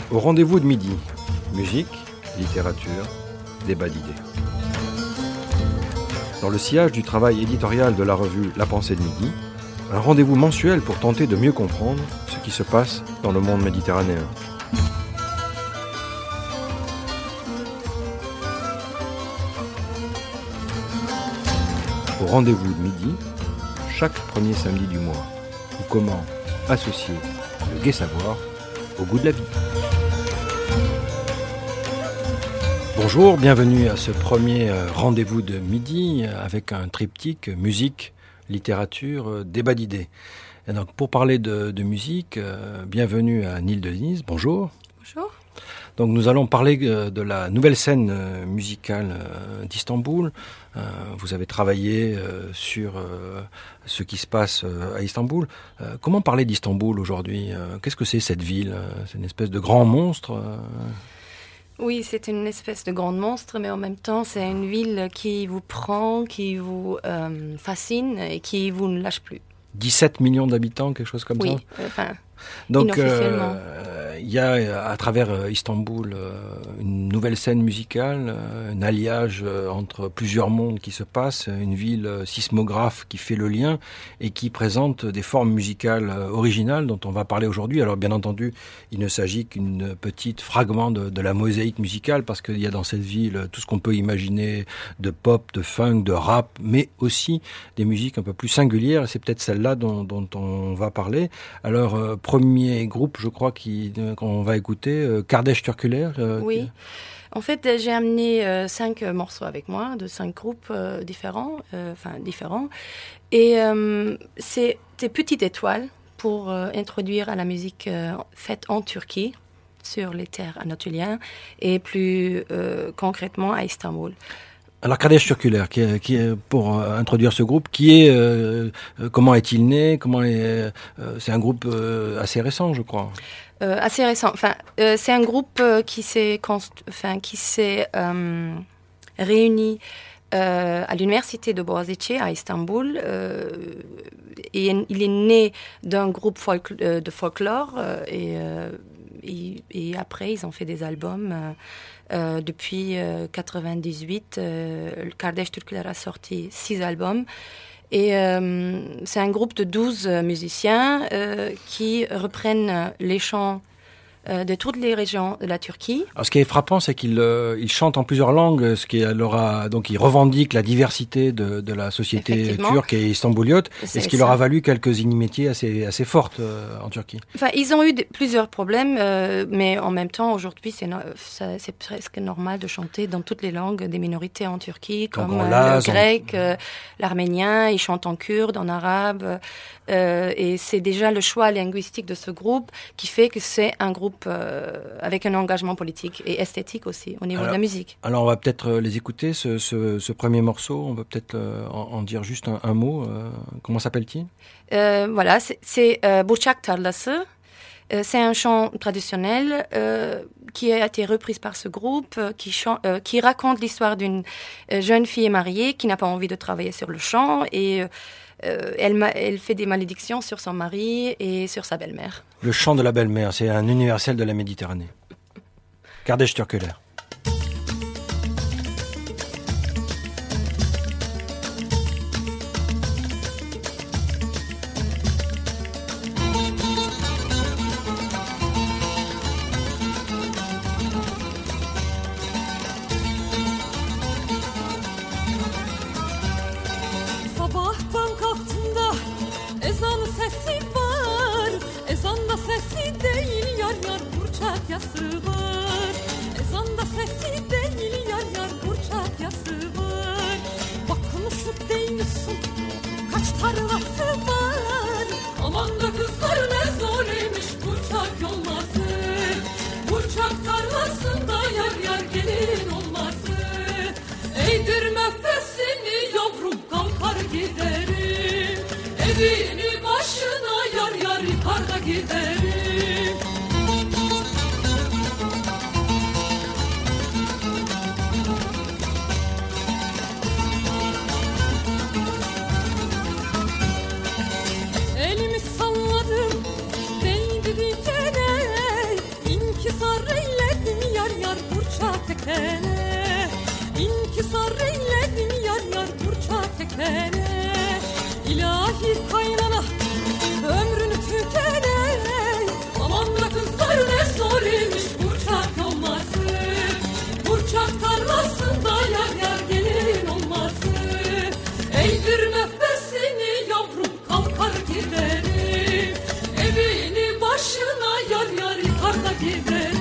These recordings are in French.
Au rendez-vous de midi, musique, littérature, débat d'idées. Dans le sillage du travail éditorial de la revue La Pensée de Midi, un rendez-vous mensuel pour tenter de mieux comprendre ce qui se passe dans le monde méditerranéen. Au rendez-vous de midi, chaque premier samedi du mois, ou comment associer le gai savoir au goût de la vie. Bonjour, bienvenue à ce premier rendez-vous de midi avec un triptyque musique, littérature, débat d'idées. Et donc pour parler de musique, bienvenue à Nil de Denise, bonjour. Bonjour. Donc nous allons parler de la nouvelle scène musicale d'Istanbul. Vous avez travaillé sur ce qui se passe à Istanbul. Comment parler d'Istanbul aujourd'hui ? Qu'est-ce que c'est cette ville ? C'est une espèce de grand monstre Oui, c'est une espèce de grand monstre, mais en même temps, c'est une ville qui vous prend, qui vous fascine et qui vous ne lâche plus. 17 millions d'habitants, quelque chose comme ça ? Oui, donc, inofficiellement. Il y a à travers Istanbul une nouvelle scène musicale, un alliage entre plusieurs mondes qui se passe, une ville sismographe qui fait le lien et qui présente des formes musicales originales dont on va parler aujourd'hui. Alors bien entendu, il ne s'agit qu'une petite fragment de la mosaïque musicale parce qu'il y a dans cette ville tout ce qu'on peut imaginer de pop, de funk, de rap, mais aussi des musiques un peu plus singulières et c'est peut-être celle-là dont on va parler. Alors, premier groupe, je crois, qu'on va écouter, Kardeş Türküler. Oui. En fait, j'ai amené 5 morceaux avec moi, de 5 groupes différents. Et c'est des petites étoiles pour introduire à la musique faite en Turquie, sur les terres anatoliennes, et plus concrètement à Istanbul. Alors Kardeş Türküler, qui est pour introduire ce groupe, comment est-il né, c'est un groupe assez récent, je crois. Assez récent. C'est un groupe qui s'est réuni à l'université de Boğaziçi à Istanbul. Et il est né d'un groupe de folklore et après ils ont fait des albums. Depuis 98, Kardeş Türküler a sorti 6 albums. Et c'est un groupe de 12 musiciens qui reprennent les chants de toutes les régions de la Turquie. Alors, ce qui est frappant, c'est qu'ils chantent en plusieurs langues, donc ils revendiquent la diversité de la société turque et istambouliote, et ce qui leur a valu quelques inimitiés assez fortes en Turquie. Ils ont eu plusieurs problèmes, mais en même temps, aujourd'hui, c'est presque normal de chanter dans toutes les langues des minorités en Turquie, comme le grec, l'arménien, ils chantent en kurde, en arabe, et c'est déjà le choix linguistique de ce groupe qui fait que c'est un groupe avec un engagement politique et esthétique aussi au niveau de la musique. Alors on va peut-être les écouter, ce premier morceau, on va peut-être en dire juste un mot. Comment s'appelle-t-il ? Voilà, c'est Burçak Tarlası. C'est un chant traditionnel qui a été repris par ce groupe qui raconte l'histoire d'une jeune fille mariée qui n'a pas envie de travailler sur le champ et elle fait des malédictions sur son mari et sur sa belle-mère. Le chant de la belle-mère, c'est un universel de la Méditerranée. Kardeş Türküler. Evini başına yar yıkar da giderim. İnkisar eyledim yar yar burça tekene. İnkisar eyledim yar yar burça tekene. İlahi kaynana ömrünü tükene. Aman da kızlar ne zor imiş burçak olması. Burçak tarlasında yar yar gelin olması. Eğdir nefesini yavrum kalkar giderim. Evini başına yar yar yıkar da giderim.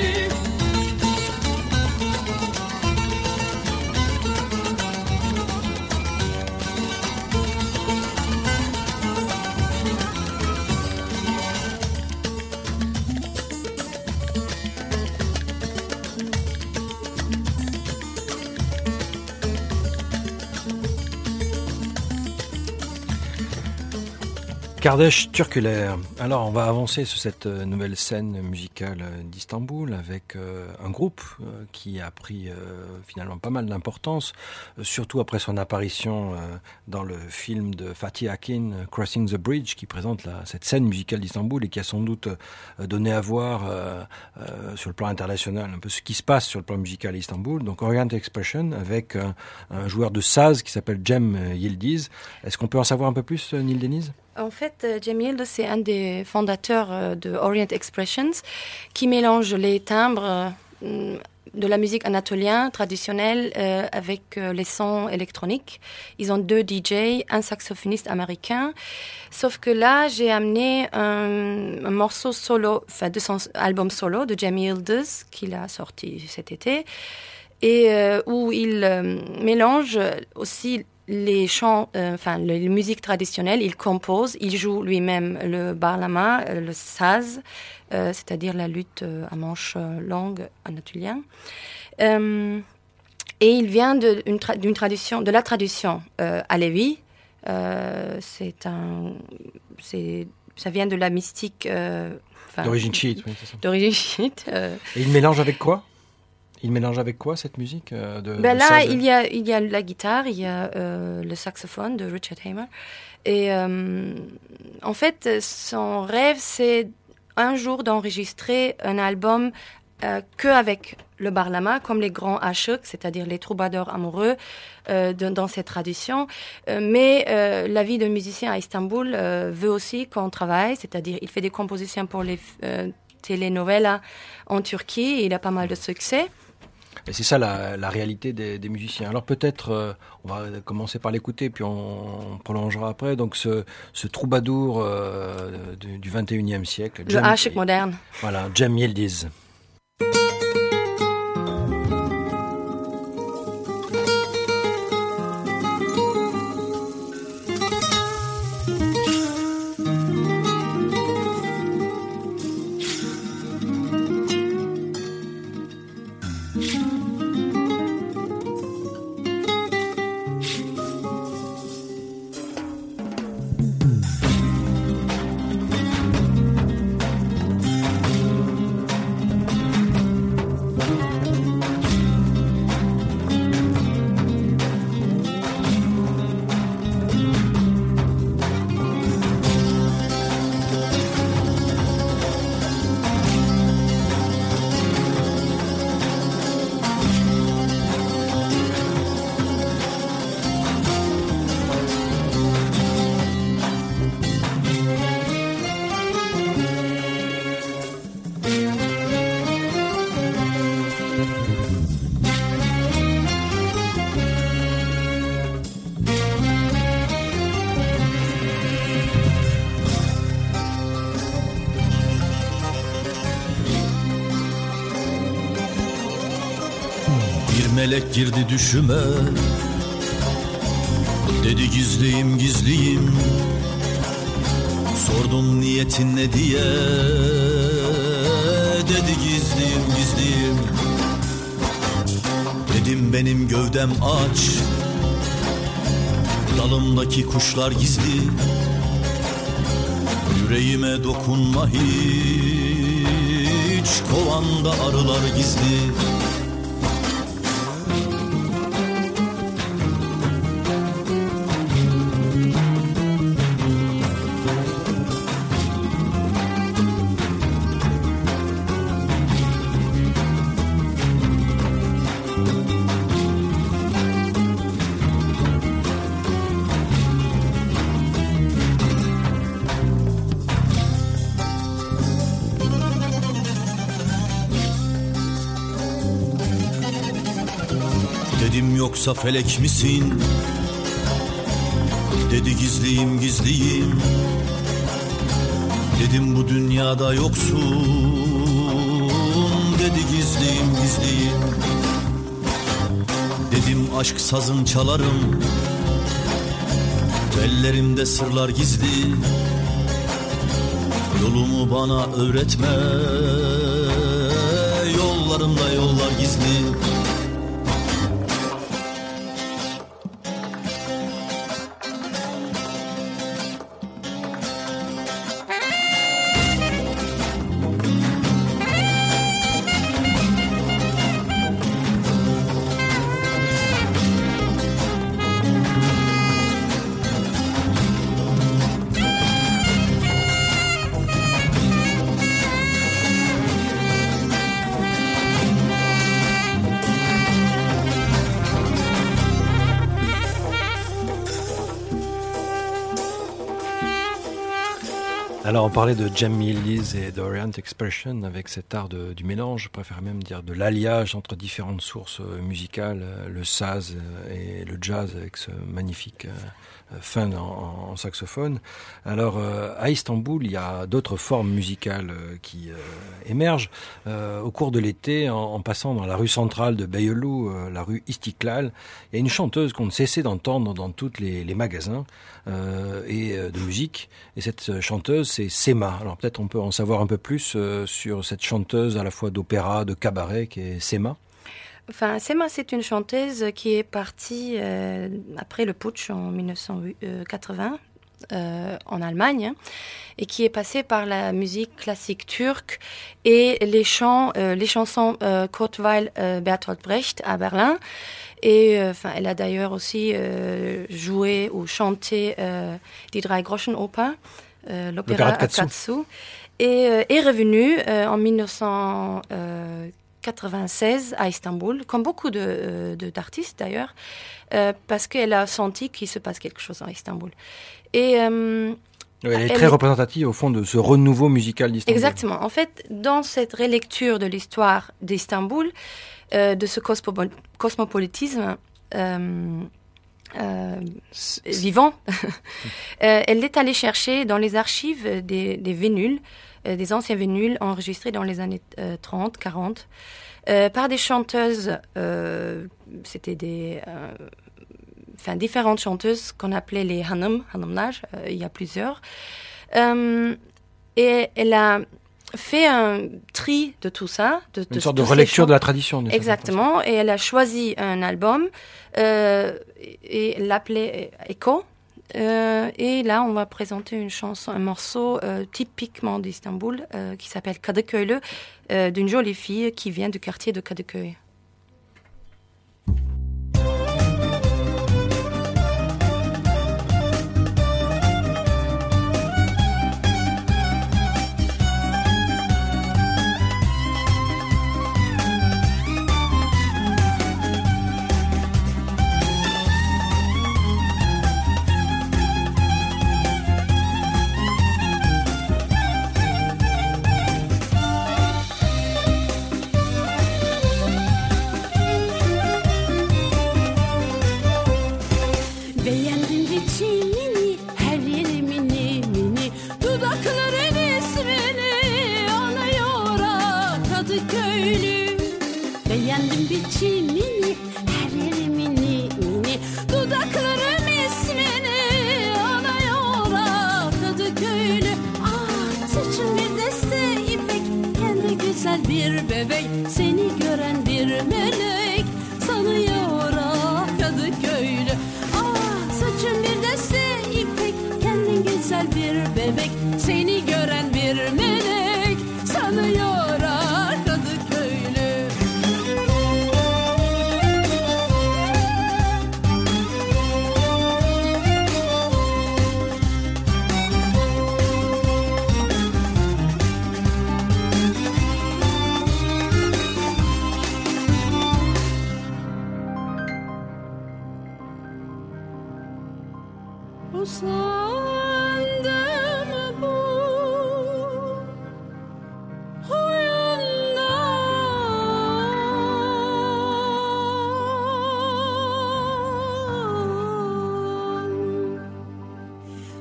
Kardeş Türküler. Alors, on va avancer sur cette nouvelle scène musicale d'Istanbul avec un groupe qui a pris finalement pas mal d'importance, surtout après son apparition dans le film de Fatih Akin, Crossing the Bridge, qui présente cette scène musicale d'Istanbul et qui a sans doute donné à voir sur le plan international un peu ce qui se passe sur le plan musical à Istanbul. Donc Orient Expression avec un joueur de saz qui s'appelle Cem Yildiz. Est-ce qu'on peut en savoir un peu plus, Nil Deniz ? En fait, Cem Yildiz, c'est un des fondateurs de Orient Expressions qui mélange les timbres de la musique anatolienne traditionnelle avec les sons électroniques. Ils ont 2 DJ, un saxophoniste américain. Sauf que là, j'ai amené un morceau solo, enfin de son album solo de Cem Yildiz qu'il a sorti cet été et où il mélange aussi les chants, les musiques traditionnelles, il compose, il joue lui-même le barlama, le saz, c'est-à-dire la lutte à manche longue anatolienne. Et il vient d'une tradition, de la tradition alevi. Ça vient de la mystique. D'origine chiite, oui, c'est ça. D'origine chiite. Et il mélange avec quoi ? Il mélange avec quoi cette musique de là, saz ? il y a la guitare, il y a le saxophone de Richard Hamer. Et en fait, son rêve, c'est un jour d'enregistrer un album qu'avec le barlama, comme les grands aşık, c'est-à-dire les troubadours amoureux dans cette tradition. Mais la vie de musicien à Istanbul veut aussi qu'on travaille, c'est-à-dire il fait des compositions pour les telenovelas en Turquie, et il a pas mal de succès. Et c'est ça la réalité des musiciens. Alors peut-être, on va commencer par l'écouter, puis on prolongera après. Donc ce troubadour du 21e siècle. Le aşık moderne. Voilà, Cem Yildiz. Melek girdi düşüme, dedi gizliyim gizliyim. Sordum niyetin ne diye, dedi gizliyim gizliyim. Dedim benim gövdem aç, dalımdaki kuşlar gizli. Yüreğime dokunma hiç, kovanda arılar gizli. yoksa felek misin? Dedi gizliyim gizliyim. Dedim bu dünyada yoksun. Dedi gizliyim gizliyim. Dedim aşk sazın çalarım. Ellerimde sırlar gizli. Yolumu bana öğretme. Yollarımda yollar gizli. Alors on parlait de Jamie Ellis et d'Orient Expression avec cet art du mélange, je préfère même dire de l'alliage entre différentes sources musicales, le saz et le jazz avec ce magnifique fin en saxophone. Alors à Istanbul, il y a d'autres formes musicales qui émergent. Au cours de l'été, en passant dans la rue centrale de Beyoğlu, la rue Istiklal, il y a une chanteuse qu'on ne cessait d'entendre dans tous les magasins de musique. Et cette chanteuse, c'est Sema. Alors peut-être on peut en savoir un peu plus sur cette chanteuse à la fois d'opéra, de cabaret, qui est Sema. Enfin, Sema, c'est une chanteuse qui est partie après le putsch en 1980 en Allemagne et qui est passée par la musique classique turque et les chansons Kurt Weill, Bertolt Brecht à Berlin. Et elle a d'ailleurs aussi joué ou chanté die Drei-Groschen-Oper, l'opéra Katsu, et est revenue en 1996 à Istanbul, comme beaucoup d'artistes d'ailleurs, parce qu'elle a senti qu'il se passe quelque chose à Istanbul. Et elle est très représentative au fond de ce renouveau musical d'Istanbul. Exactement. En fait, dans cette relecture de l'histoire d'Istanbul, de ce cosmopolitisme vivant, elle est allée chercher dans les archives des vinyles, des anciens vinyles enregistrés dans les années 30, 40, par des chanteuses, c'était différentes chanteuses qu'on appelait les hanımlar, il y a plusieurs. Et elle a fait un tri de tout ça. Une sorte de relecture de la tradition. Exactement. Et elle a choisi un album et l'appelait Echo. Et là, on va présenter un morceau typiquement d'Istanbul qui s'appelle Kadıköylü, d'une jolie fille qui vient du quartier de Kadıköy.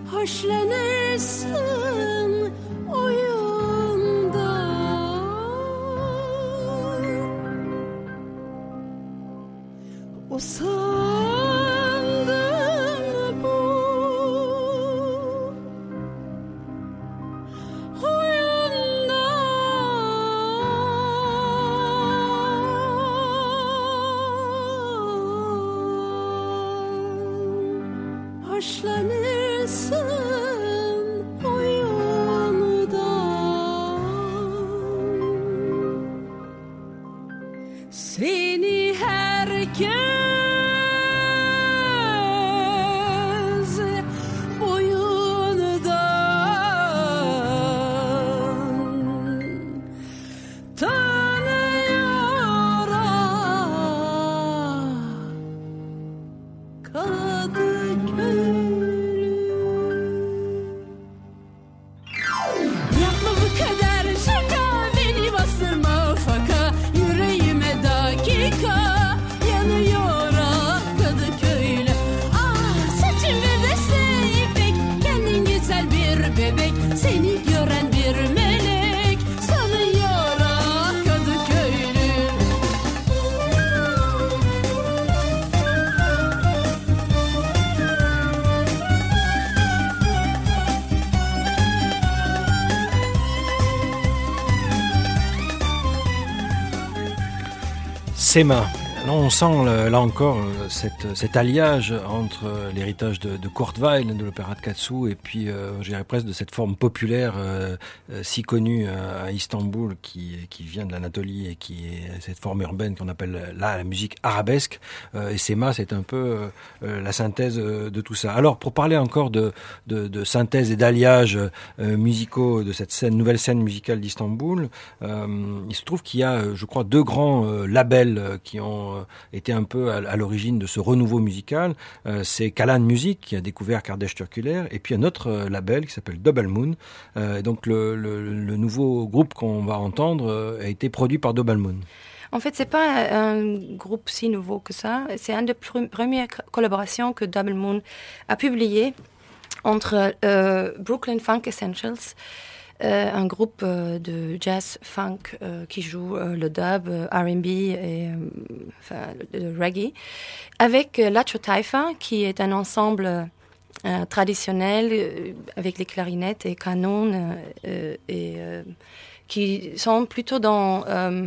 hoşlanırsın oyunda. O sandın bu oyunda. Hoşlanırsın oyundan. Seni herkes boyundan tanıyor Kadıköylü. Yapma bu kadar şaka, beni bastırma faka, yüreğime dakika yanıyor Kadıköylü. Ah saçın bir deste ipek, kendin güzel bir bebek, seni gören bir melek sanıyor Kadıköylü. Sema. Là, on sent là encore cet alliage entre l'héritage de Kurt Weill, de l'opéra de Katsu, et puis je dirais presque de cette forme populaire si connue à Istanbul qui vient de l'Anatolie et qui est cette forme urbaine qu'on appelle là la musique arabesque. Et Sema, c'est un peu la synthèse de tout ça. Alors, pour parler encore de synthèse et d'alliage musicaux de cette nouvelle scène musicale d'Istanbul, il se trouve qu'il y a, je crois, deux grands labels qui ont été un peu à l'origine de ce renouveau musical. C'est Kalan Music qui a découvert Kardeş Türküler, et puis un autre label qui s'appelle Double Moon. Donc le nouveau groupe qu'on va entendre a été produit par Double Moon. En fait, c'est pas un groupe si nouveau que ça. C'est une des premières collaborations que Double Moon a publiées entre Brooklyn Funk Essentials, un groupe de jazz funk qui joue le dub, R&B et le reggae, avec Lacho Taifa, qui est un ensemble traditionnel avec les clarinettes et canons qui sont plutôt dans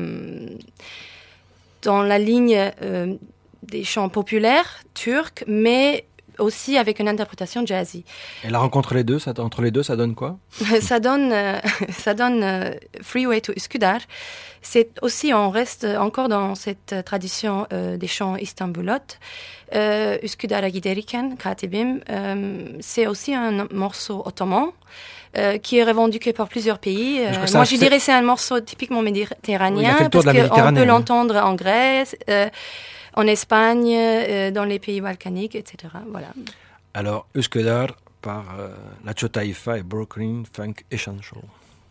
la ligne des chants populaires turcs, mais aussi avec une interprétation jazzy. Et la rencontre entre les deux, ça donne quoi? Ça donne Freeway to Üsküdar. C'est aussi, on reste encore dans cette tradition des chants istanbulotes. Üsküdar'a giderken Katibim, c'est aussi un morceau ottoman qui est revendiqué par plusieurs pays. Moi, je dirais que c'est un morceau typiquement méditerranéen, parce qu'on peut l'entendre en Grèce, en Espagne, dans les pays balkaniques, etc. Voilà. Alors, Üsküdar par Lacho Taifa et Brooklyn Funk Essentials.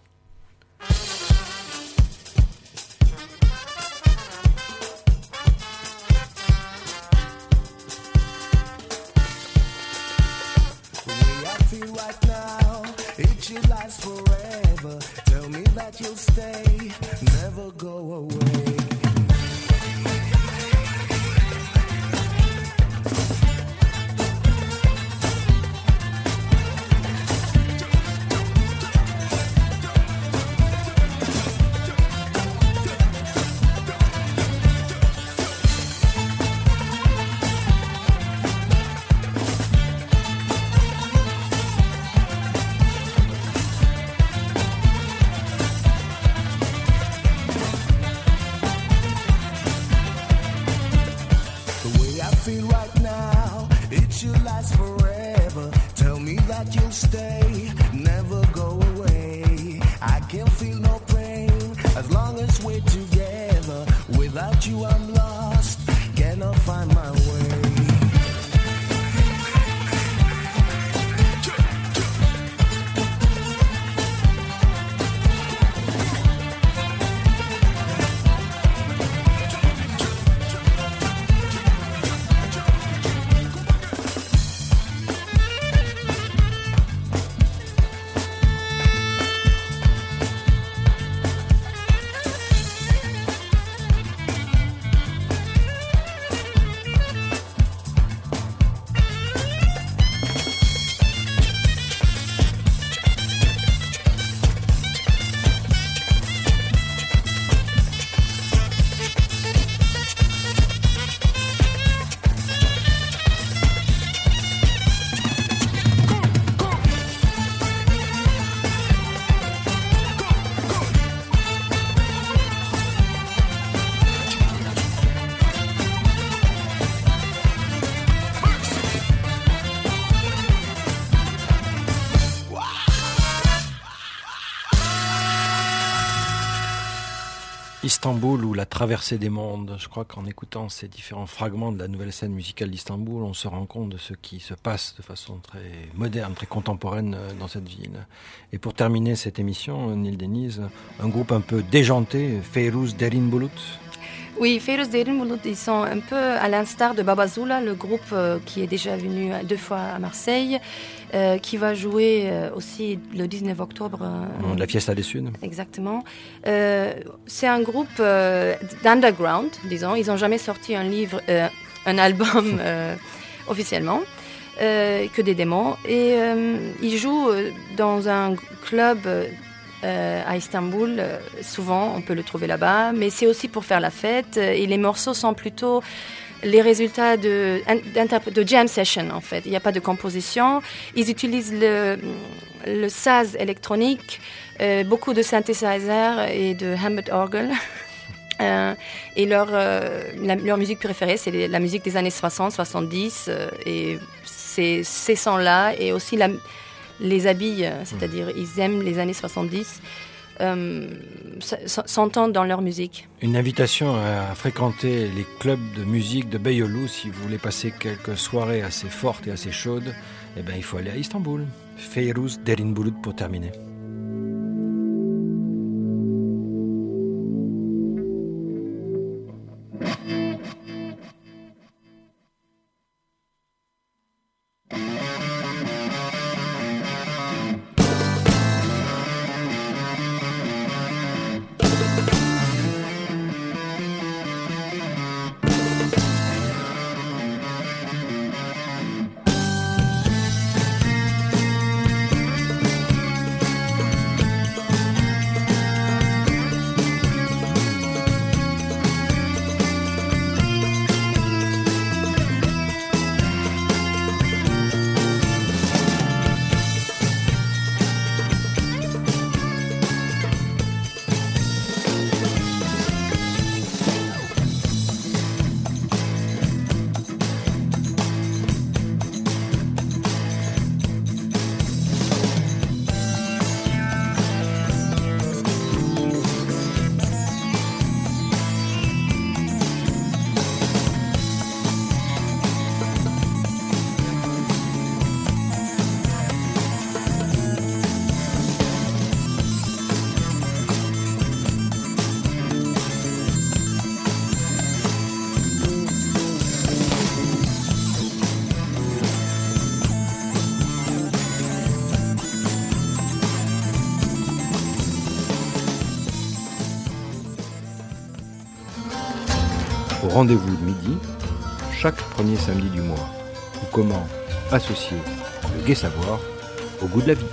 It should last forever. Tell me that you'll stay, never go away. Istanbul ou la traversée des mondes. Je crois qu'en écoutant ces différents fragments de la nouvelle scène musicale d'Istanbul, on se rend compte de ce qui se passe de façon très moderne, très contemporaine dans cette ville. Et pour terminer cette émission, Nil Deniz, un groupe un peu déjanté, Feyruz Derin Bulut. Oui, Feyruz Derin Bulut, ils sont un peu à l'instar de Babazula, le groupe qui est déjà venu 2 fois à Marseille, qui va jouer aussi le 19 octobre. La Fiesta des Suds. Exactement. C'est un groupe d'underground, disons. Ils n'ont jamais sorti un album officiellement, que des démos. Et ils jouent dans un club à Istanbul. Souvent, on peut le trouver là-bas. Mais c'est aussi pour faire la fête. Et les morceaux sont plutôt les résultats de jam session, en fait. Il n'y a pas de composition. Ils utilisent le saz électronique, beaucoup de synthesizers et de Hammond orgel. Et leur musique préférée, c'est la musique des années 60, 70. Et ces sons-là, et aussi les habits, c'est-à-dire ils aiment les années 70. S'entendent dans leur musique. Une invitation à fréquenter les clubs de musique de Beyoğlu si vous voulez passer quelques soirées assez fortes et assez chaudes. Eh bien, il faut aller à Istanbul. Feyruz Derin Bulut pour terminer. Au rendez-vous de midi, chaque premier samedi du mois, ou comment associer le gai savoir au goût de la vie.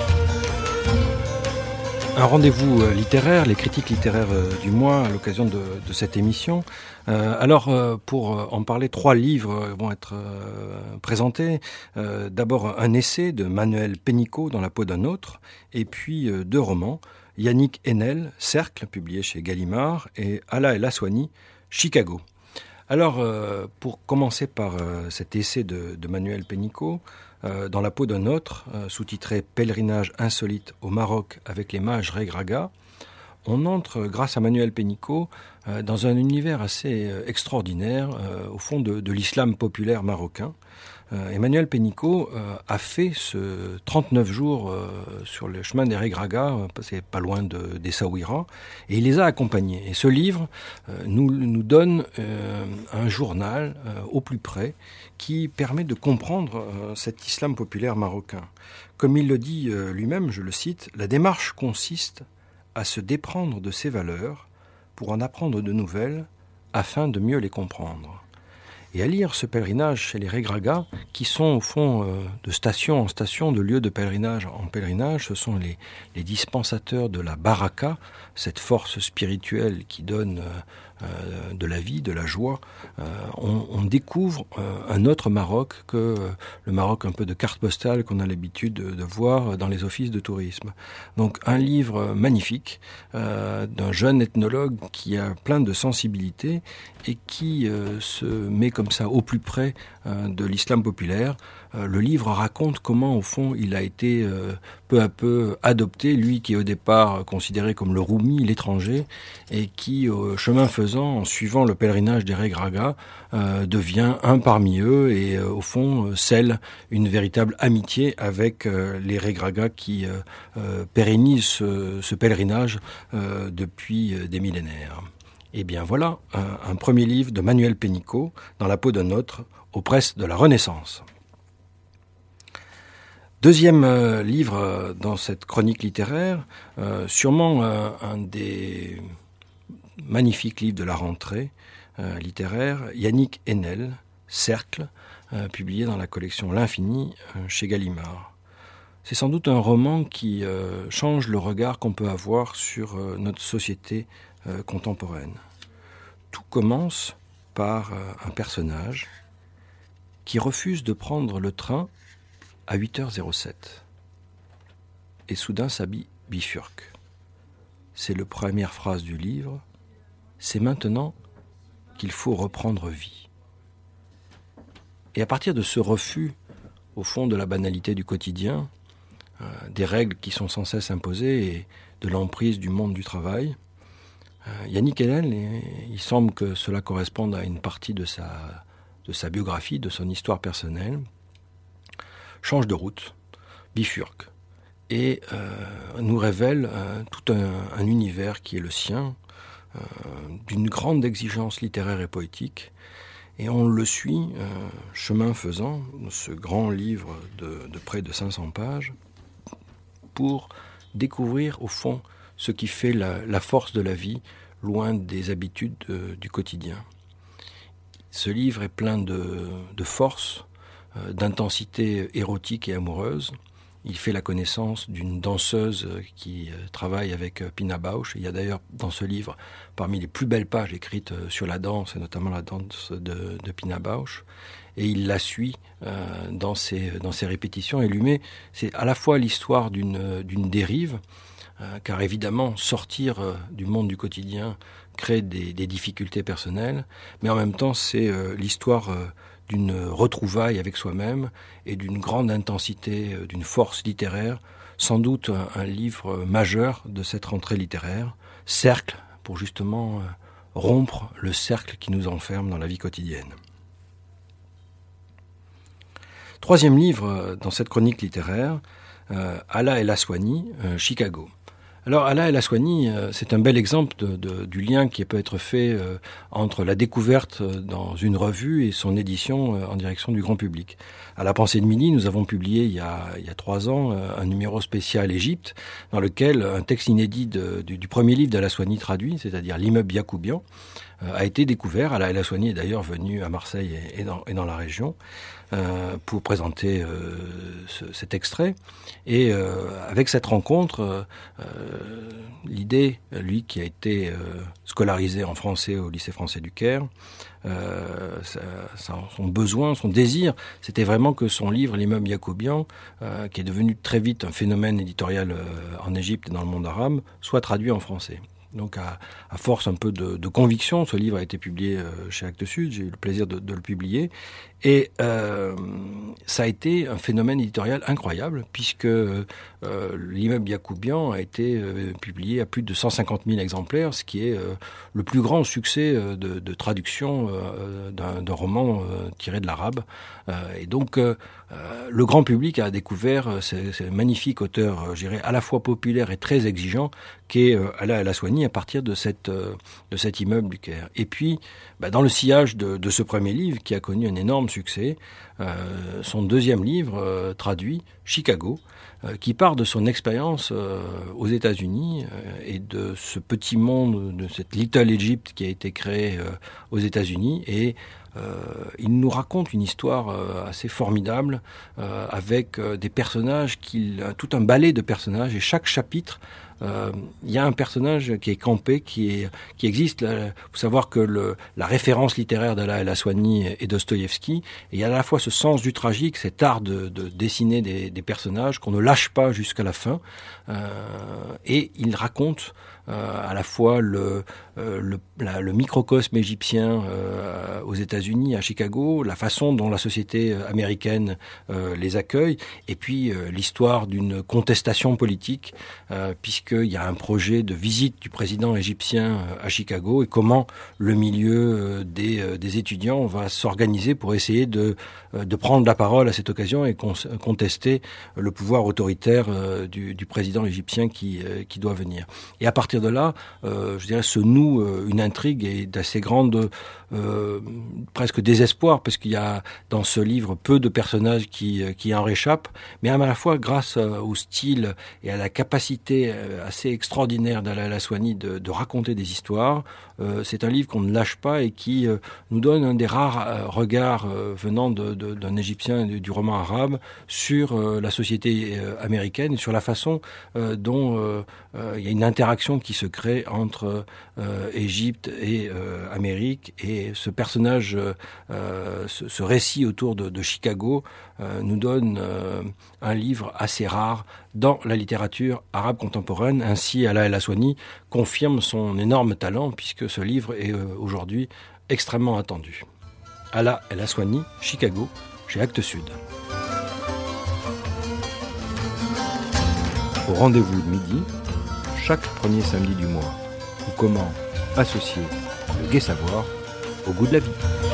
Un rendez-vous littéraire, les critiques littéraires du mois à l'occasion de cette émission. Alors, pour en parler, 3 livres vont être présentés. D'abord, un essai de Manuel Pénicaud, Dans la peau d'un autre, et puis 2 romans. Yannick Enel, Cercle, publié chez Gallimard, et Alla El Aswani, Chicago. Alors, pour commencer par cet essai de Manuel Pénicaud, Dans la peau d'un autre, sous-titré « Pèlerinage insolite au Maroc avec les mages Regraga », on entre, grâce à Manuel Pénicaud, dans un univers assez extraordinaire, au fond de l'islam populaire marocain. Emmanuel Pénicaud a fait ce 39 jours sur le chemin des Regraga, c'est pas loin des Saouira, et il les a accompagnés. Et ce livre nous donne un journal au plus près qui permet de comprendre cet islam populaire marocain. Comme il le dit lui-même, je le cite, « La démarche consiste à se déprendre de ses valeurs pour en apprendre de nouvelles afin de mieux les comprendre. » Et à lire ce pèlerinage chez les Regraga, qui sont au fond de station en station, de lieu de pèlerinage en pèlerinage, ce sont les dispensateurs de la baraka, cette force spirituelle qui donne de la vie, de la joie. On découvre un autre Maroc que le Maroc un peu de carte postale qu'on a l'habitude de voir dans les offices de tourisme. Donc un livre magnifique d'un jeune ethnologue qui a plein de sensibilité et qui se met comme ça au plus près de l'islam populaire le livre raconte comment, au fond, il a été peu à peu adopté, lui qui est au départ considéré comme le roumi, l'étranger, et qui, chemin faisant, en suivant le pèlerinage des Regraga, devient un parmi eux et, au fond, scelle une véritable amitié avec les Regraga qui pérennisent ce pèlerinage depuis des millénaires. Eh bien voilà, un premier livre de Manuel Pénicaud, Dans la peau d'un autre, aux presses de la Renaissance. Deuxième livre dans cette chronique littéraire, sûrement un des magnifiques livres de la rentrée littéraire, Yannick Haenel, Cercle, publié dans la collection L'Infini chez Gallimard. C'est sans doute un roman qui change le regard qu'on peut avoir sur notre société contemporaine. Tout commence par un personnage qui refuse de prendre le train à 8h07. Et soudain sa bifurque. C'est la première phrase du livre. C'est maintenant qu'il faut reprendre vie. Et à partir de ce refus, au fond de la banalité du quotidien, des règles qui sont sans cesse imposées et de l'emprise du monde du travail, Yannick Haenel, il semble que cela corresponde à une partie de sa biographie, de son histoire personnelle, change de route, bifurque, et nous révèle tout un univers qui est le sien, d'une grande exigence littéraire et poétique, et on le suit, chemin faisant, ce grand livre de près de 500 pages, pour découvrir au fond ce qui fait la force de la vie, loin des habitudes du quotidien. Ce livre est plein de force, d'intensité érotique et amoureuse. Il fait la connaissance d'une danseuse qui travaille avec Pina Bausch. Il y a d'ailleurs dans ce livre, parmi les plus belles pages écrites sur la danse, et notamment la danse de Pina Bausch. Et il la suit dans ses répétitions. Et lui met, c'est à la fois l'histoire d'une dérive, car évidemment, sortir du monde du quotidien crée des difficultés personnelles, mais en même temps, c'est l'histoire d'une retrouvaille avec soi-même et d'une grande intensité, d'une force littéraire, sans doute un livre majeur de cette rentrée littéraire, Cercle, pour justement rompre le cercle qui nous enferme dans la vie quotidienne. Troisième livre dans cette chronique littéraire, Allah El Aswany, Chicago. Alors, Allah El Aswany, c'est un bel exemple du lien qui peut être fait entre la découverte dans une revue et son édition en direction du grand public. À la Pensée de Midi, nous avons publié il y a 3 ans un numéro spécial Égypte, dans lequel un texte inédit du premier livre d'Al Aswany traduit, c'est-à-dire L'immeuble Yacoubian, a été découvert. Allah El Aswany est d'ailleurs venu à Marseille et dans la région pour présenter cet extrait. Et avec cette rencontre, l'idée, lui qui a été scolarisé en français au lycée français du Caire, son besoin, son désir, c'était vraiment que son livre, L'immeuble Yacoubian, qui est devenu très vite un phénomène éditorial en Égypte et dans le monde arabe, soit traduit en français. Donc à force un peu de conviction, ce livre a été publié chez Actes Sud, j'ai eu le plaisir de le publier, et ça a été un phénomène éditorial incroyable, puisque L'immeuble Yacoubian a été publié à plus de 150 000 exemplaires, ce qui est le plus grand succès de traduction d'un roman tiré de l'arabe. Et donc le grand public a découvert ce magnifique auteur, je dirais, à la fois populaire et très exigeant, qu'est Allah El Aswany, à partir de cet immeuble du Caire. Et puis, dans le sillage de ce premier livre, qui a connu un énorme succès, son deuxième livre, traduit, Chicago, qui part de son expérience aux États-Unis et de ce petit monde, de cette Little Egypt qui a été créée aux États-Unis. Et il nous raconte une histoire assez formidable avec des personnages, tout un ballet de personnages, et chaque chapitre, il y a un personnage qui est campé, qui existe. Il faut savoir que la référence littéraire d'Allah El Aswany est Dostoïevski, et il y a à la fois ce sens du tragique, cet art de dessiner des personnages qu'on ne lâche pas jusqu'à la fin, et il raconte à la fois le microcosme égyptien aux États-Unis, à Chicago, la façon dont la société américaine les accueille, et puis l'histoire d'une contestation politique, puisqu'il y a un projet de visite du président égyptien à Chicago, et comment le milieu des étudiants va s'organiser pour essayer de prendre la parole à cette occasion et contester le pouvoir autoritaire du président égyptien qui doit venir. Et à partir de là, je dirais, se noue une intrigue et d'assez grande presque désespoir, parce qu'il y a dans ce livre peu de personnages qui en réchappent, mais à la fois grâce au style et à la capacité assez extraordinaire d'Alain Laswany de raconter des histoires. C'est un livre qu'on ne lâche pas et qui nous donne un des rares regards venant d'un Égyptien et du roman arabe sur la société américaine et sur la façon dont il y a une interaction qui se crée entre Égypte et Amérique, et ce personnage, ce récit autour de Chicago nous donne un livre assez rare dans la littérature arabe contemporaine. Ainsi, Alain Laswany confirme son énorme talent, puisque ce livre est aujourd'hui extrêmement attendu. Alain Laswany, Chicago, chez Actes Sud. Au rendez-vous de midi, chaque premier samedi du mois, ou comment associer le gai savoir au goût de la vie.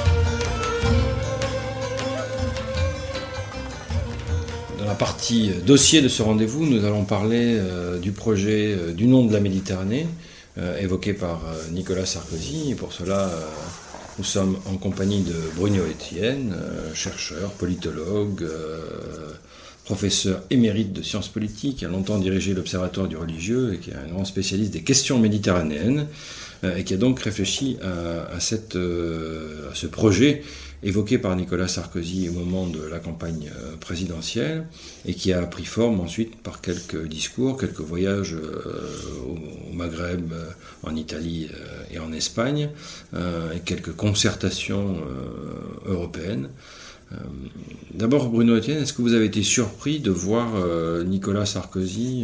Dans la partie dossier de ce rendez-vous, nous allons parler du projet du nom de la Méditerranée, évoqué par Nicolas Sarkozy. Et pour cela, nous sommes en compagnie de Bruno Etienne, chercheur, politologue, professeur émérite de sciences politiques, qui a longtemps dirigé l'Observatoire du religieux et qui est un grand spécialiste des questions méditerranéennes, et qui a donc réfléchi à ce projet évoqué par Nicolas Sarkozy au moment de la campagne présidentielle, et qui a pris forme ensuite par quelques discours, quelques voyages au Maghreb, en Italie et en Espagne, et quelques concertations européenines. D'abord, Bruno Etienne, est-ce que vous avez été surpris de voir Nicolas Sarkozy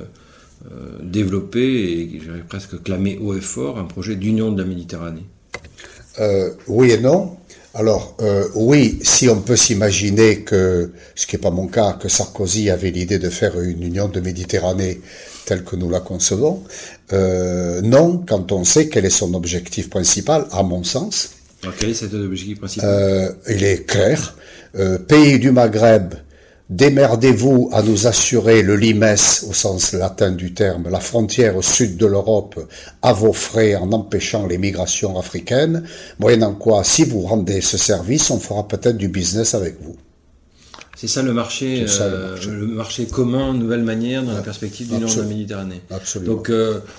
développer et, je dirais presque clamer haut et fort, un projet d'union de la Méditerranée? Oui et non. Alors, oui, si on peut s'imaginer que, ce qui n'est pas mon cas, que Sarkozy avait l'idée de faire une union de Méditerranée telle que nous la concevons, non, quand on sait quel est son objectif principal, à mon sens. Alors, quel est cet objectif principal? Il est clair. Pays du Maghreb, démerdez-vous à nous assurer le limes, au sens latin du terme, la frontière au sud de l'Europe, à vos frais, en empêchant les migrations africaines, moyennant quoi, si vous rendez ce service, on fera peut-être du business avec vous. C'est ça le marché, le marché commun, nouvelle manière, dans la perspective du nord de la Méditerranée. Absolument. Donc,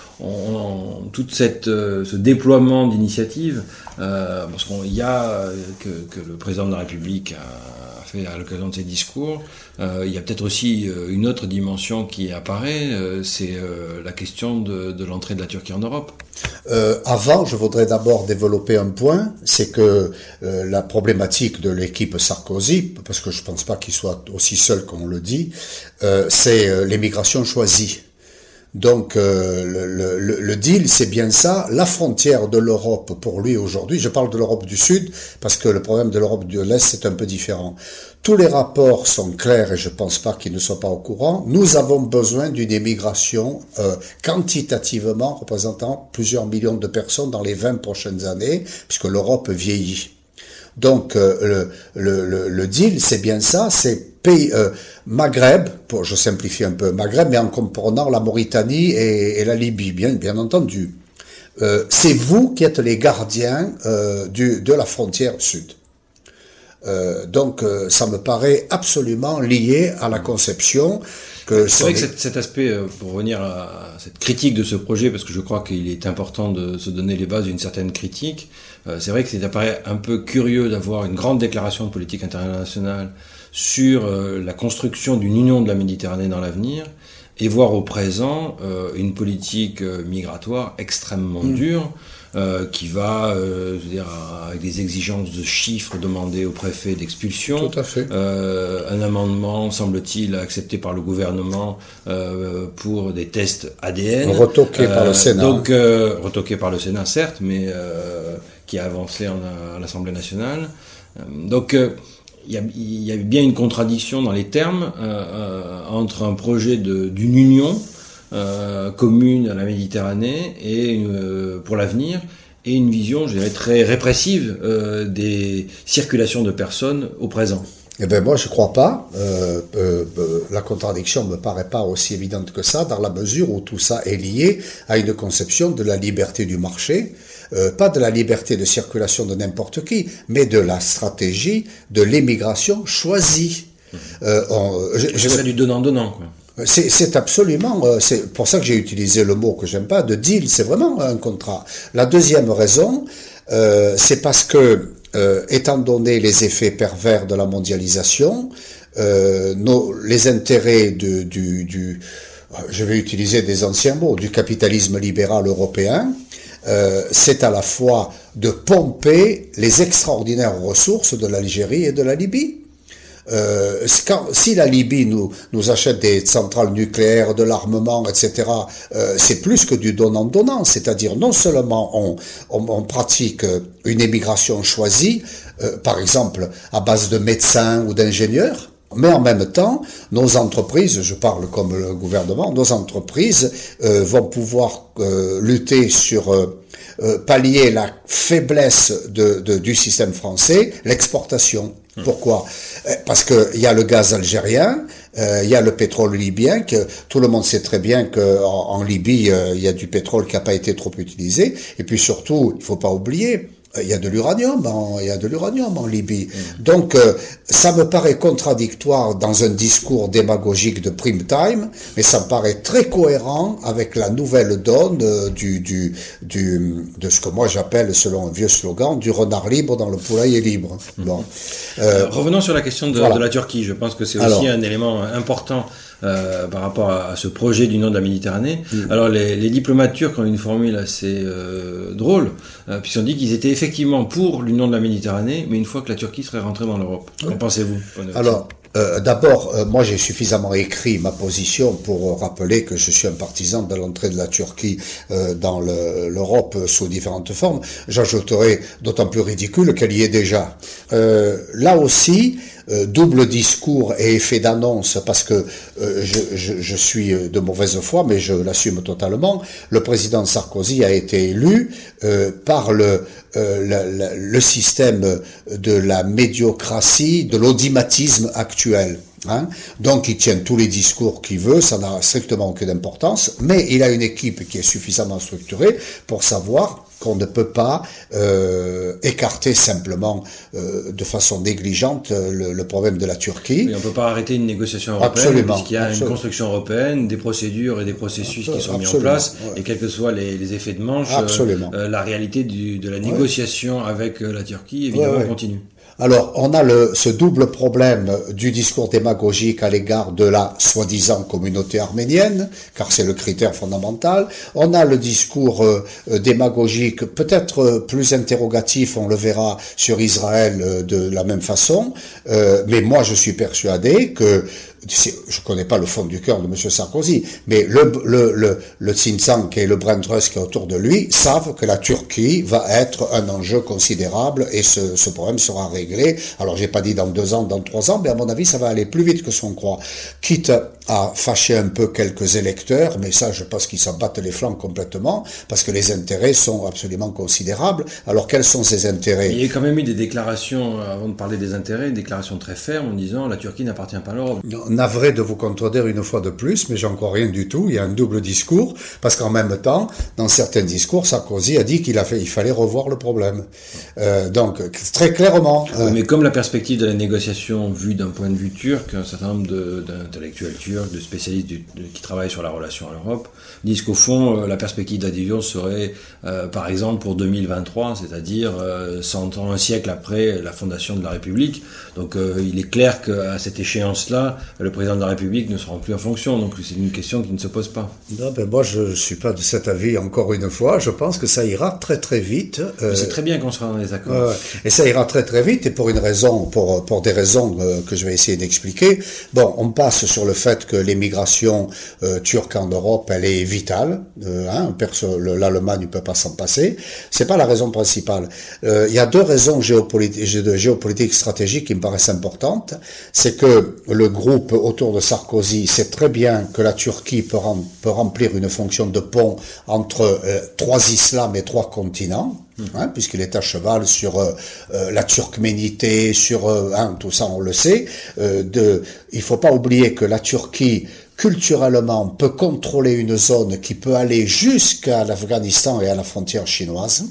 tout ce déploiement d'initiatives, parce qu'il y a que le président de la République a fait à l'occasion de ses discours, il y a peut-être aussi une autre dimension qui apparaît, c'est la question de l'entrée de la Turquie en Europe. Avant, je voudrais d'abord développer un point, c'est que la problématique de l'équipe Sarkozy, parce que je ne pense pas qu'il soit aussi seul qu'on le dit, c'est l'émigration choisie. Donc le deal, c'est bien ça. La frontière de l'Europe, pour lui aujourd'hui, je parle de l'Europe du Sud, parce que le problème de l'Europe de l'Est, c'est un peu différent. Tous les rapports sont clairs et je pense pas qu'ils ne soient pas au courant. Nous avons besoin d'une émigration quantitativement représentant plusieurs millions de personnes dans les 20 prochaines années, puisque l'Europe vieillit. Donc le deal, c'est bien ça, c'est pays Maghreb, je simplifie un peu Maghreb, mais en comprenant la Mauritanie et la Libye, bien entendu. C'est vous qui êtes les gardiens de la frontière sud. Donc ça me paraît absolument lié à la conception que c'est vrai que cet aspect, pour revenir à cette critique de ce projet, parce que je crois qu'il est important de se donner les bases d'une certaine critique, c'est vrai que ça apparaît un peu curieux d'avoir une grande déclaration de politique internationale sur la construction d'une union de la Méditerranée dans l'avenir, et voir au présent une politique migratoire extrêmement dure, qui va, avec des exigences de chiffres demandées au préfet d'expulsion. Tout à fait. Un amendement, semble-t-il, accepté par le gouvernement pour des tests ADN. Retoqué par le Sénat. Donc, retoqué par le Sénat, certes, mais qui a avancé à l'Assemblée nationale. Donc, il y a bien une contradiction dans les termes entre un projet d'une union commune à la Méditerranée et pour l'avenir, et une vision, je dirais, très répressive des circulations de personnes au présent. Eh ben moi je crois pas. La contradiction me paraît pas aussi évidente que ça, dans la mesure où tout ça est lié à une conception de la liberté du marché, pas de la liberté de circulation de n'importe qui, mais de la stratégie de l'émigration choisie. Je serais du donnant-donnant, quoi. C'est absolument, c'est pour ça que j'ai utilisé le mot que j'aime pas, de deal, c'est vraiment un contrat. La deuxième raison, c'est parce que, étant donné les effets pervers de la mondialisation, les intérêts je vais utiliser des anciens mots, du capitalisme libéral européen, c'est à la fois de pomper les extraordinaires ressources de l'Algérie et de la Libye. Si la Libye nous achète des centrales nucléaires, de l'armement, etc., c'est plus que du donnant-donnant. C'est-à-dire, non seulement on pratique une émigration choisie, par exemple à base de médecins ou d'ingénieurs, mais en même temps, nos entreprises, je parle comme le gouvernement, nos entreprises vont pouvoir lutter sur pallier la faiblesse du système français, l'exportation. Pourquoi? Parce que il y a le gaz algérien, il y a le pétrole libyen, que tout le monde sait très bien qu'en Libye, il y a du pétrole qui n'a pas été trop utilisé, et puis surtout, il faut pas oublier, il y a de l'uranium en Libye. Donc, ça me paraît contradictoire dans un discours démagogique de prime time, mais ça me paraît très cohérent avec la nouvelle donne de ce que moi j'appelle, selon un vieux slogan, du renard libre dans le poulailler libre. Bon. Revenons sur la question de la Turquie. Je pense que c'est aussi un élément important par rapport à ce projet d'union de la Méditerranée. Alors les diplomates turcs ont une formule assez drôle, puisqu'ils ont dit qu'ils étaient effectivement pour l'union de la Méditerranée, mais une fois que la Turquie serait rentrée dans l'Europe. Qu'en pensez-vous? Alors, d'abord, moi j'ai suffisamment écrit ma position pour rappeler que je suis un partisan de l'entrée de la Turquie dans l'Europe sous différentes formes. J'ajouterai d'autant plus ridicule qu'elle y est déjà. Là aussi, double discours et effet d'annonce, parce que je suis de mauvaise foi, mais je l'assume totalement. Le président Sarkozy a été élu par le système de la médiocratie, de l'audimatisme actuel. Donc il tient tous les discours qu'il veut, ça n'a strictement aucune importance, mais il a une équipe qui est suffisamment structurée pour savoir qu'on ne peut pas écarter simplement de façon négligente le problème de la Turquie. Oui, on ne peut pas arrêter une négociation européenne, puisqu'il y a une construction européenne, des procédures et des processus qui sont mis en place, et quels que soient les effets de manche, la réalité de la négociation avec la Turquie, évidemment, continue. Alors, on a ce double problème du discours démagogique à l'égard de la soi-disant communauté arménienne, car c'est le critère fondamental. On a le discours démagogique, peut-être plus interrogatif, on le verra, sur Israël de la même façon. Mais moi, je suis persuadé que je connais pas le fond du cœur de M. Sarkozy, mais le think tank et le brain trust qui est autour de lui savent que la Turquie va être un enjeu considérable et ce problème sera réglé. Alors j'ai pas dit dans 2 ans, dans 3 ans, mais à mon avis ça va aller plus vite que ce qu'on croit. Quitte à fâcher un peu quelques électeurs, mais ça je pense qu'ils s'en battent les flancs complètement, parce que les intérêts sont absolument considérables. Alors quels sont ces intérêts? Il y a quand même eu des déclarations, avant de parler des intérêts, des déclarations très fermes en disant la Turquie n'appartient pas à l'Europe. Navré de vous contredire une fois de plus, mais j'en crois rien du tout. Il y a un double discours, parce qu'en même temps, dans certains discours, Sarkozy a dit qu'il fallait revoir le problème. Donc, très clairement. Mais comme la perspective de la négociation vue d'un point de vue turc, un certain nombre d'intellectuels turcs, de spécialistes qui travaillent sur la relation à l'Europe, disent qu'au fond, la perspective d'adhésion serait, par exemple, pour 2023, c'est-à-dire 100 ans, un siècle après la fondation de la République. Donc, il est clair qu'à cette échéance-là, le président de la République ne sera plus en fonction, donc c'est une question qui ne se pose pas. Non, moi je ne suis pas de cet avis encore une fois, je pense que ça ira très très vite. C'est très bien qu'on soit dans les accords. Et ça ira très très vite, et pour une raison, pour des raisons que je vais essayer d'expliquer. Bon, on passe sur le fait que l'émigration turque en Europe, elle est vitale, l'Allemagne ne peut pas s'en passer. C'est pas la raison principale. Il y a deux raisons géopolitiques stratégiques qui me paraissent importantes. C'est que le groupe autour de Sarkozy sait très bien que la Turquie peut remplir une fonction de pont entre trois islams et trois continents, puisqu'il est à cheval sur la turkménité, sur tout ça on le sait. Il faut pas oublier que la Turquie culturellement peut contrôler une zone qui peut aller jusqu'à l'Afghanistan et à la frontière chinoise.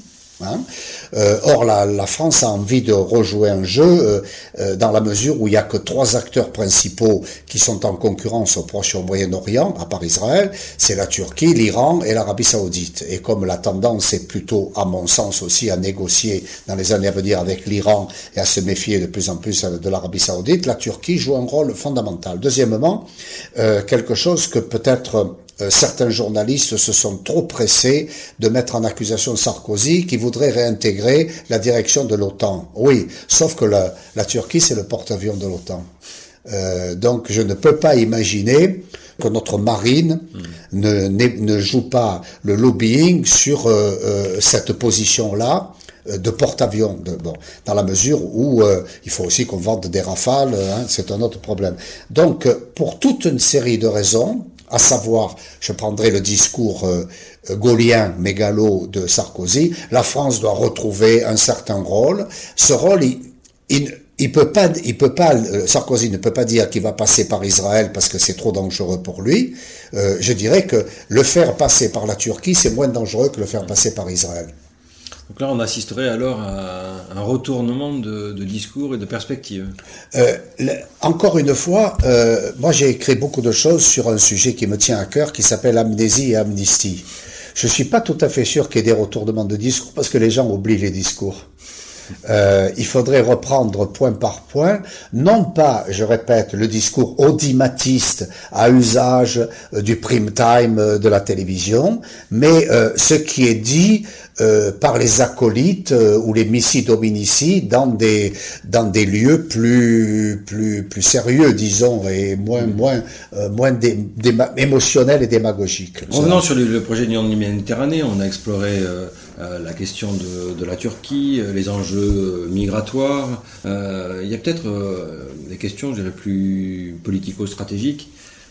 Or, la France a envie de rejouer un jeu dans la mesure où il n'y a que trois acteurs principaux qui sont en concurrence au Proche et au Moyen-Orient, à part Israël, c'est la Turquie, l'Iran et l'Arabie Saoudite. Et comme la tendance est plutôt, à mon sens aussi, à négocier dans les années à venir avec l'Iran et à se méfier de plus en plus de l'Arabie Saoudite, la Turquie joue un rôle fondamental. Deuxièmement, quelque chose que peut-être certains journalistes se sont trop pressés de mettre en accusation Sarkozy qui voudrait réintégrer la direction de l'OTAN. Oui, sauf que la Turquie, c'est le porte-avions de l'OTAN. Donc je ne peux pas imaginer que notre marine ne joue pas le lobbying sur cette position-là de porte-avions, dans la mesure où il faut aussi qu'on vende des Rafales, c'est un autre problème. Donc, pour toute une série de raisons, à savoir, je prendrai le discours gaullien, mégalo de Sarkozy, la France doit retrouver un certain rôle. Ce rôle, il peut pas, Sarkozy ne peut pas dire qu'il va passer par Israël parce que c'est trop dangereux pour lui. Je dirais que le faire passer par la Turquie, c'est moins dangereux que le faire passer par Israël. Donc là, on assisterait alors à un retournement de discours et de perspectives. Encore une fois, moi j'ai écrit beaucoup de choses sur un sujet qui me tient à cœur, qui s'appelle amnésie et amnistie. Je suis pas tout à fait sûr qu'il y ait des retournements de discours, parce que les gens oublient les discours. Il faudrait reprendre point par point, non pas, je répète, le discours audimatiste à usage du prime time de la télévision, mais ce qui est dit par les acolytes ou les missi dominici dans des lieux plus sérieux, disons, et moins émotionnels et démagogiques. Revenons sur le projet d'Union de la Méditerranée, on a exploré la question de la Turquie, les enjeux migratoires. Il y a peut-être des questions, je dirais, plus politico-stratégiques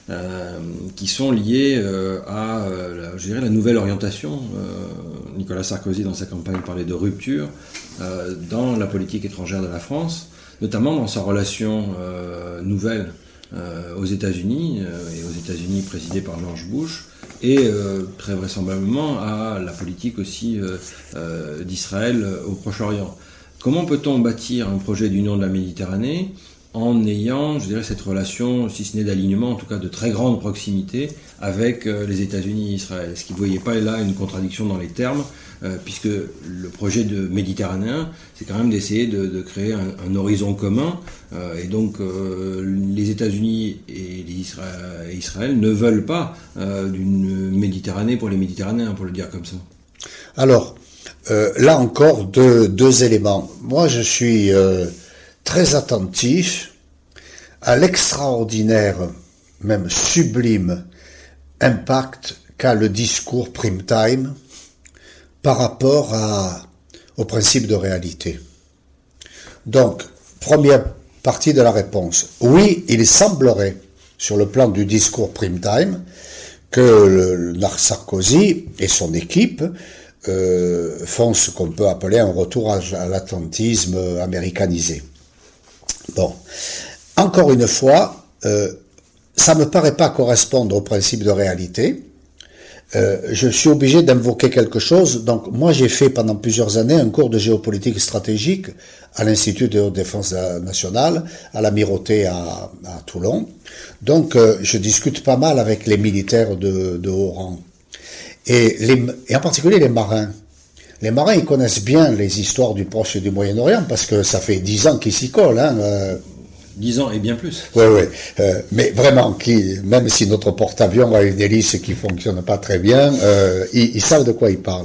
qui sont liées à la nouvelle orientation. Nicolas Sarkozy, dans sa campagne, parlait de rupture dans la politique étrangère de la France, notamment dans sa relation nouvelle aux États-Unis, et aux États-Unis présidés par George Bush, et très vraisemblablement à la politique aussi d'Israël au Proche-Orient. Comment peut-on bâtir un projet d'union de la Méditerranée en ayant, je dirais, cette relation, si ce n'est d'alignement, en tout cas de très grande proximité avec les États-Unis et Israël? Est-ce qu'il ne voyait pas là une contradiction dans les termes, puisque le projet de méditerranéen, c'est quand même d'essayer de créer un horizon commun, et donc les États-Unis et Israël ne veulent pas d'une Méditerranée pour les Méditerranéens, pour le dire comme ça. Alors, là encore, deux éléments. Moi, je suis très attentif à l'extraordinaire, même sublime, impact qu'a le discours prime time par rapport au principe de réalité. Donc, première partie de la réponse. Oui, il semblerait, sur le plan du discours prime time, que Sarkozy et son équipe font ce qu'on peut appeler un retour à l'atlantisme américanisé. Bon, encore une fois, ça me paraît pas correspondre au principe de réalité. Je suis obligé d'invoquer quelque chose. Donc, moi, j'ai fait pendant plusieurs années un cours de géopolitique stratégique à l'Institut de défense nationale, à l'Amirauté à Toulon. Donc, je discute pas mal avec les militaires de haut rang. Et en particulier les marins. Les marins, ils connaissent bien les histoires du Proche et du Moyen-Orient parce que ça fait 10 ans qu'ils s'y collent. 10 ans et bien plus. Oui, mais vraiment, même si notre porte-avions a une hélice qui fonctionne pas très bien, ils savent de quoi ils parlent.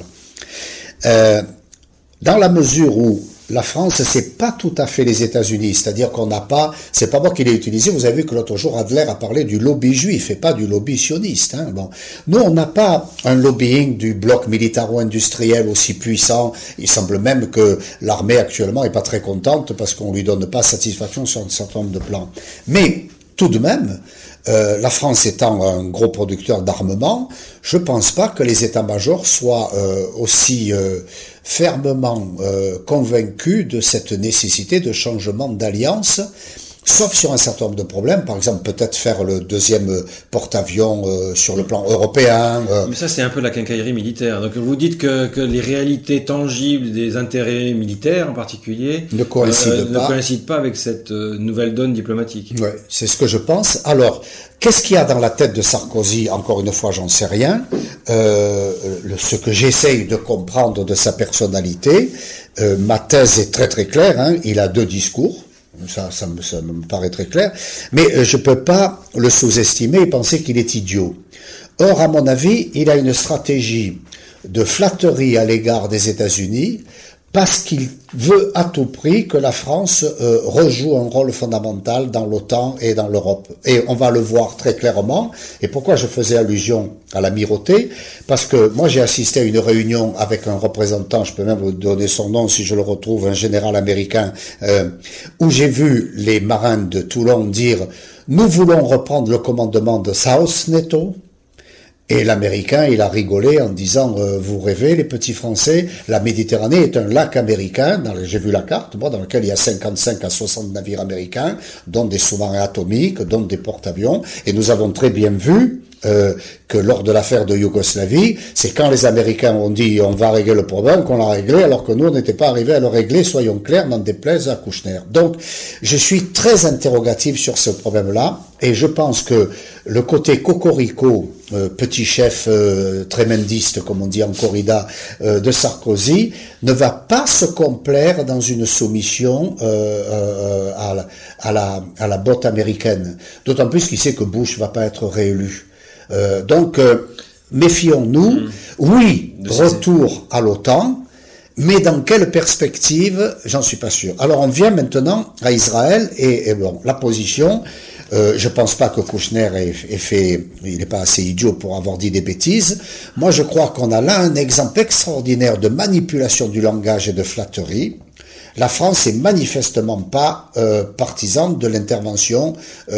Dans la mesure où la France, c'est pas tout à fait les États-Unis, c'est-à-dire qu'on n'a pas, c'est pas moi qui l'ai utilisé, vous avez vu que l'autre jour Adler a parlé du lobby juif et pas du lobby sioniste, hein. Bon. Nous, on n'a pas un lobbying du bloc militaro-industriel aussi puissant, il semble même que l'armée actuellement est pas très contente parce qu'on lui donne pas satisfaction sur un certain nombre de plans. Mais, tout de même, la France étant un gros producteur d'armement, je pense pas que les états-majors soient aussi fermement convaincus de cette nécessité de changement d'alliance, sauf sur un certain nombre de problèmes, par exemple peut-être faire le deuxième porte-avions sur le plan européen. Mais ça c'est un peu la quincaillerie militaire. Donc vous dites que les réalités tangibles des intérêts militaires en particulier ne coïncident pas avec cette nouvelle donne diplomatique. Oui, c'est ce que je pense. Alors, qu'est-ce qu'il y a dans la tête de Sarkozy? Encore une fois, j'en sais rien. Ce que j'essaye de comprendre de sa personnalité, ma thèse est très très claire, hein. Il a 2 discours. Ça me paraît très clair, mais je peux pas le sous-estimer et penser qu'il est idiot. Or, à mon avis, il a une stratégie de flatterie à l'égard des États-Unis parce qu'il veut à tout prix que la France rejoue un rôle fondamental dans l'OTAN et dans l'Europe. Et on va le voir très clairement. Et pourquoi je faisais allusion à l'amirauté? Parce que moi j'ai assisté à une réunion avec un représentant, je peux même vous donner son nom si je le retrouve, un général américain, où j'ai vu les marins de Toulon dire « Nous voulons reprendre le commandement de South NATO ». Et l'Américain, il a rigolé en disant vous rêvez les petits Français, la Méditerranée est un lac américain, j'ai vu la carte, moi, dans lequel il y a 55 à 60 navires américains, dont des sous-marins atomiques, dont des porte-avions, et nous avons très bien vu que lors de l'affaire de Yougoslavie, c'est quand les Américains ont dit on va régler le problème qu'on l'a réglé, alors que nous on n'était pas arrivés à le régler, soyons clairs, n'en déplaise à Kouchner. Donc je suis très interrogatif sur ce problème-là, et je pense que le côté cocorico, petit chef trémendiste, comme on dit en corrida, de Sarkozy, ne va pas se complaire dans une soumission à la botte américaine. D'autant plus qu'il sait que Bush va pas être réélu. Donc, méfions-nous. Oui, retour à l'OTAN, mais dans quelle perspective, j'en suis pas sûr. Alors, on vient maintenant à Israël et bon, la position. Je pense pas que Kouchner il n'est pas assez idiot pour avoir dit des bêtises. Moi, je crois qu'on a là un exemple extraordinaire de manipulation du langage et de flatterie. La France est manifestement pas partisane de l'intervention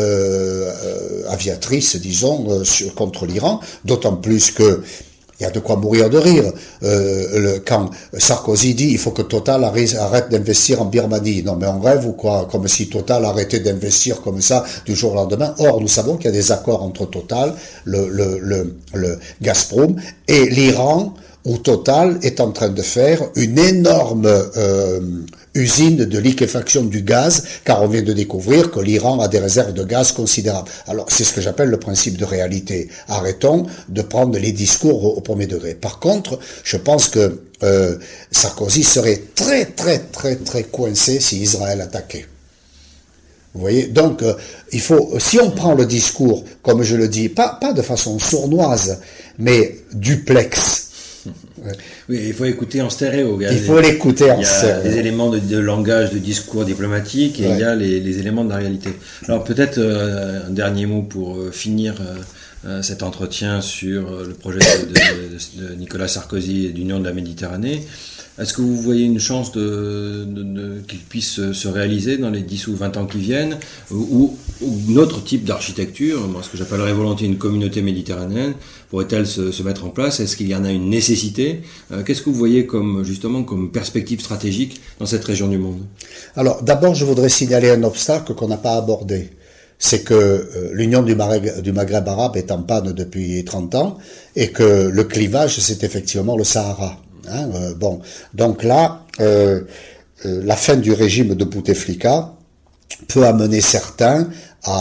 aviatrice, disons, contre l'Iran, d'autant plus que il y a de quoi mourir de rire quand Sarkozy dit il faut que Total arrête d'investir en Birmanie. Non mais on rêve ou quoi? Comme si Total arrêtait d'investir comme ça du jour au lendemain. Or nous savons qu'il y a des accords entre Total, le Gazprom et l'Iran, où Total est en train de faire une énorme usine de liquéfaction du gaz, car on vient de découvrir que l'Iran a des réserves de gaz considérables. Alors, c'est ce que j'appelle le principe de réalité. Arrêtons de prendre les discours au premier degré. Par contre, je pense que Sarkozy serait très, très, très, très coincé si Israël attaquait. Vous voyez, donc il faut, si on prend le discours, comme je le dis, pas de façon sournoise, mais duplex. Oui, il faut écouter en stéréo. Il faut l'écouter en stéréo. Il y a des éléments de langage, de discours diplomatique, et il y a les éléments de la réalité. Alors peut-être un dernier mot pour finir cet entretien sur le projet de Nicolas Sarkozy et d'Union de la Méditerranée. Est-ce que vous voyez une chance qu'il puisse se réaliser dans les 10 ou 20 ans qui viennent, ou un autre type d'architecture, ce que j'appellerais volontiers une communauté méditerranéenne, pourrait-elle se mettre en place? Est-ce qu'il y en a une nécessité? Qu'est-ce que vous voyez comme perspective stratégique dans cette région du monde? Alors, d'abord, je voudrais signaler un obstacle qu'on n'a pas abordé. C'est que l'Union du Maghreb arabe est en panne depuis 30 ans, et que le clivage, c'est effectivement le Sahara. Bon, donc là, la fin du régime de Bouteflika peut amener certains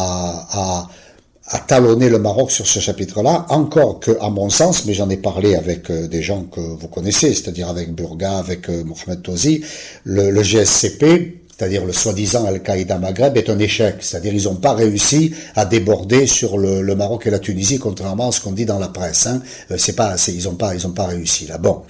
à talonner le Maroc sur ce chapitre-là, encore que, à mon sens, mais j'en ai parlé avec des gens que vous connaissez, c'est-à-dire avec Burga, avec Mohamed Touzi, le GSCP c'est-à-dire le soi-disant Al-Qaïda Maghreb, est un échec. C'est-à-dire ils n'ont pas réussi à déborder sur le Maroc et la Tunisie, contrairement à ce qu'on dit dans la presse. Hein. Ils n'ont pas réussi là. Bon,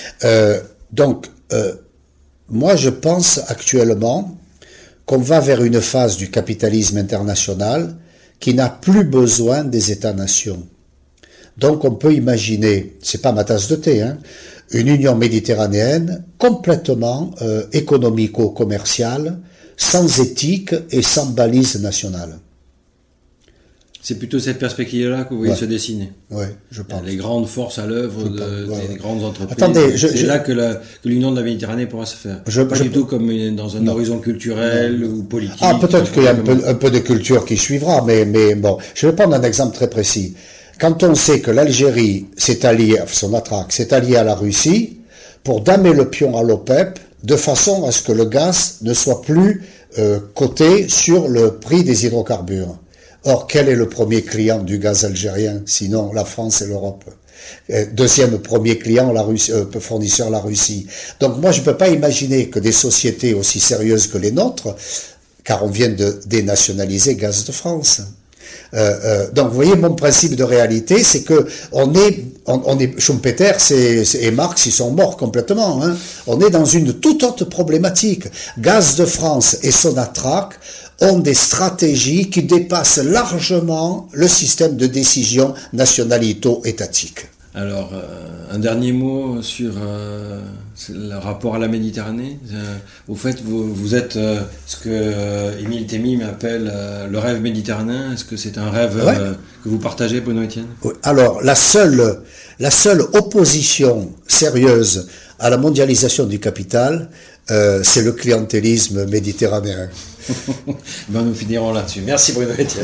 moi je pense actuellement qu'on va vers une phase du capitalisme international qui n'a plus besoin des États-nations. Donc on peut imaginer, c'est pas ma tasse de thé, hein, une union méditerranéenne complètement économico-commerciale, sans éthique et sans balise nationale. C'est plutôt cette perspective-là que vous voyez se dessiner. Oui, je pense. Les grandes forces à l'œuvre des grandes entreprises. Attendez, c'est là que l'union de la Méditerranée pourra se faire. Pas du tout comme dans un horizon culturel ou politique. Ah, peut-être qu'il y a un peu de culture qui suivra, mais bon. Je vais prendre un exemple très précis. Quand on sait que l'Algérie s'est alliée à la Russie pour damer le pion à l'OPEP, de façon à ce que le gaz ne soit plus coté sur le prix des hydrocarbures. Or, quel est le premier client du gaz algérien, sinon la France et l'Europe? Deuxième premier client, la Russie, fournisseur, la Russie. Donc moi, je ne peux pas imaginer que des sociétés aussi sérieuses que les nôtres, car on vient de dénationaliser Gaz de France. Donc, vous voyez, mon principe de réalité, c'est que on est Schumpeter et Marx, ils sont morts complètement. Hein. On est dans une toute autre problématique. Gaz de France et Sonatrach ont des stratégies qui dépassent largement le système de décision nationalito-étatique. Alors, un dernier mot sur le rapport à la Méditerranée. Au fait, vous êtes ce que Émile Temim appelle le rêve méditerranéen. Est-ce que c'est un rêve que vous partagez, Bruno Etienne? Oui. Alors, la seule opposition sérieuse à la mondialisation du capital, c'est le clientélisme méditerranéen. Nous finirons là-dessus. Merci Bruno Etienne.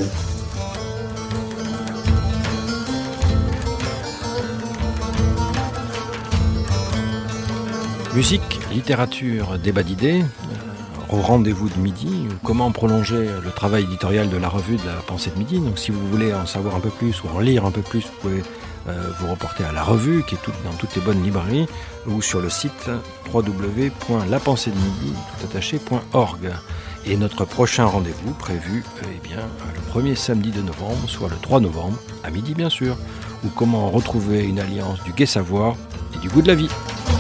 Musique, littérature, débat d'idées, au rendez-vous de midi, comment prolonger le travail éditorial de la revue de la Pensée de Midi. Donc si vous voulez en savoir un peu plus ou en lire un peu plus, vous pouvez vous reporter à la revue qui est dans toutes les bonnes librairies ou sur le site www.lapenseedemidi.org. Et notre prochain rendez-vous prévu le premier samedi de novembre, soit le 3 novembre, à midi bien sûr, ou comment retrouver une alliance du gai savoir et du goût de la vie.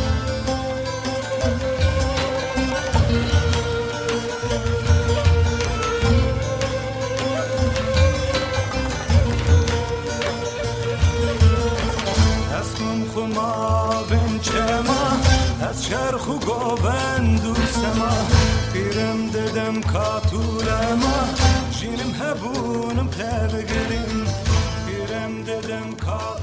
چرخ و گوبن دوستما پیرم ددم کاتورما جینم هبونم پبگریم پیرم ددم کاتورما